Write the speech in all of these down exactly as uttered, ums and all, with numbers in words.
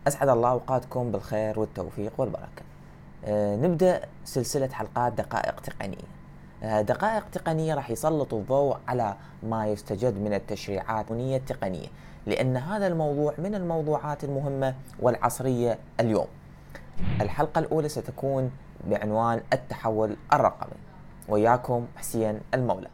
أسعد الله أوقاتكم بالخير والتوفيق والبركة. أه نبدأ سلسلة حلقات دقائق تقنية. أه دقائق تقنية راح يسلط الضوء على ما يستجد من التشريعات التقنية، لأن هذا الموضوع من الموضوعات المهمة والعصرية اليوم. الحلقة الأولى ستكون بعنوان التحول الرقمي، وياكم حسين المولى.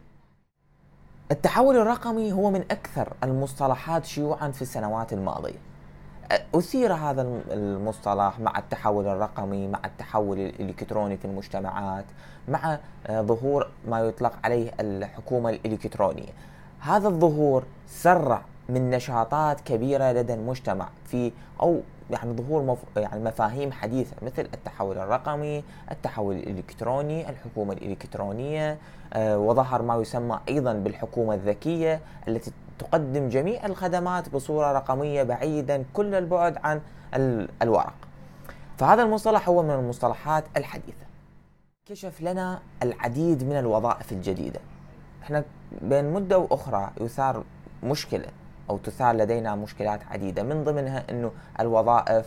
التحول الرقمي هو من أكثر المصطلحات شيوعا في السنوات الماضية. أثير هذا المصطلح مع التحول الرقمي، مع التحول الإلكتروني في المجتمعات، مع ظهور ما يطلق عليه الحكومة الإلكترونية. هذا الظهور سرع من نشاطات كبيرة لدى المجتمع في أو يعني ظهور مف... يعني مفاهيم حديثة مثل التحول الرقمي، التحول الإلكتروني، الحكومة الإلكترونية، آه وظهر ما يسمى أيضا بالحكومة الذكية التي تقدم جميع الخدمات بصورة رقمية بعيدا كل البعد عن الورق. فهذا المصطلح هو من المصطلحات الحديثة. كشف لنا العديد من الوظائف الجديدة. احنا بين مدة وأخرى يثار مشكلة أو تثار لدينا مشكلات عديدة، من ضمنها أنه الوظائف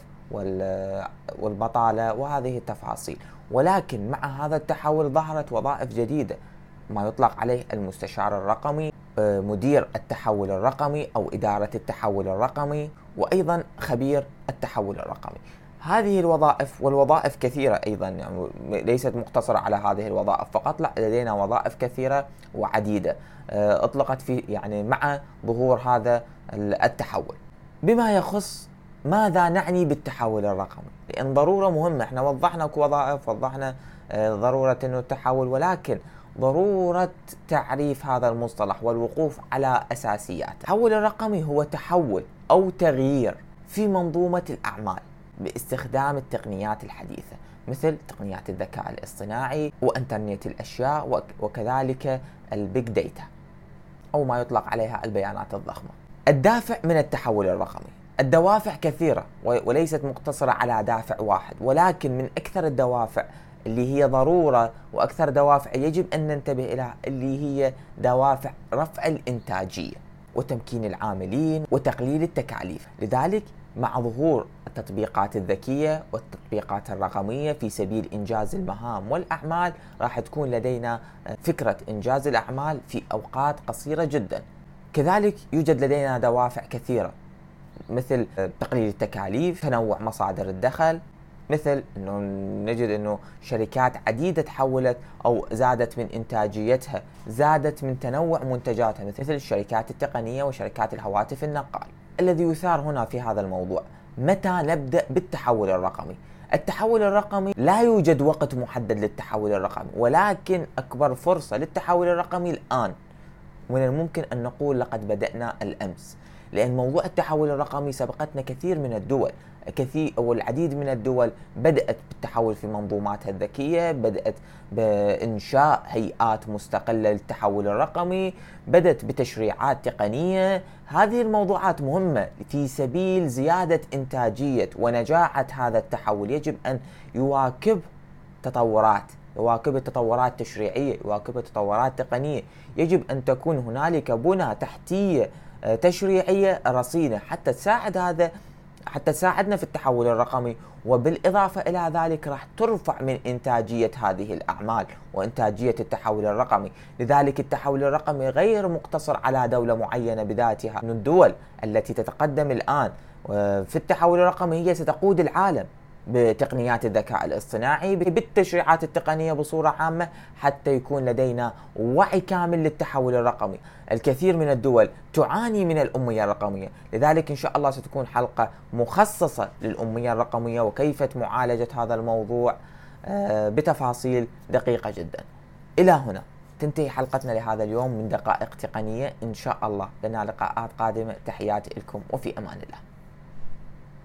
والبطالة وهذه التفاصيل، ولكن مع هذا التحول ظهرت وظائف جديدة، ما يطلق عليه المستشار الرقمي، مدير التحول الرقمي أو إدارة التحول الرقمي، وأيضا خبير التحول الرقمي. هذه الوظائف والوظائف كثيرة أيضا، يعني ليست مقتصرة على هذه الوظائف فقط، لا، لدينا وظائف كثيرة وعديدة أطلقت في يعني مع ظهور هذا التحول. بما يخص ماذا نعني بالتحول الرقمي، لأن ضرورة مهمة. احنا وضحنا كوظائف، وضحنا ضرورة أنه التحول، ولكن ضرورة تعريف هذا المصطلح والوقوف على أساسياته. التحول الرقمي هو تحول أو تغيير في منظومة الأعمال باستخدام التقنيات الحديثة، مثل تقنيات الذكاء الاصطناعي وإنترنت الأشياء، وكذلك البيج داتا أو ما يطلق عليها البيانات الضخمة. الدافع من التحول الرقمي، الدوافع كثيرة وليست مقتصرة على دافع واحد، ولكن من أكثر الدوافع اللي هي ضرورة وأكثر دوافع يجب أن ننتبه إليها اللي هي دوافع رفع الإنتاجية وتمكين العاملين وتقليل التكاليف. لذلك مع ظهور التطبيقات الذكية والتطبيقات الرقمية في سبيل إنجاز المهام والأعمال، راح تكون لدينا فكرة إنجاز الأعمال في أوقات قصيرة جدا. كذلك يوجد لدينا دوافع كثيرة مثل تقليل التكاليف، تنوع مصادر الدخل، مثل أنه نجد أنه شركات عديدة تحولت أو زادت من إنتاجيتها، زادت من تنوع منتجاتها، مثل الشركات التقنية وشركات الهواتف النقال. الذي يثار هنا في هذا الموضوع، متى نبدأ بالتحول الرقمي؟ التحول الرقمي لا يوجد وقت محدد للتحول الرقمي، ولكن أكبر فرصة للتحول الرقمي الآن. من الممكن أن نقول لقد بدأنا الأمس، لأن موضوع التحول الرقمي سبقتنا كثير من الدول، كثير أو العديد من الدول بدأت بالتحول في منظوماتها الذكية، بدأت بإنشاء هيئات مستقلة للتحول الرقمي، بدأت بتشريعات تقنية. هذه الموضوعات مهمة في سبيل زيادة إنتاجية ونجاعة هذا التحول. يجب أن يواكب تطورات يواكب التطورات التشريعية، يواكب التطورات التقنية. يجب أن تكون هنالك بنى تحتية تشريعية رصينة حتى تساعد هذا حتى تساعدنا في التحول الرقمي، وبالإضافة إلى ذلك راح ترفع من إنتاجية هذه الأعمال وإنتاجية التحول الرقمي. لذلك التحول الرقمي غير مقتصر على دولة معينة بذاتها. من الدول التي تتقدم الآن في التحول الرقمي هي ستقود العالم بتقنيات الذكاء الاصطناعي، بالتشريعات التقنية بصورة عامة، حتى يكون لدينا وعي كامل للتحول الرقمي. الكثير من الدول تعاني من الأمية الرقمية، لذلك إن شاء الله ستكون حلقة مخصصة للأمية الرقمية وكيف معالجة هذا الموضوع بتفاصيل دقيقة جدا. إلى هنا تنتهي حلقتنا لهذا اليوم من دقائق تقنية. إن شاء الله لنا لقاءات قادمة. تحياتي لكم وفي أمان الله.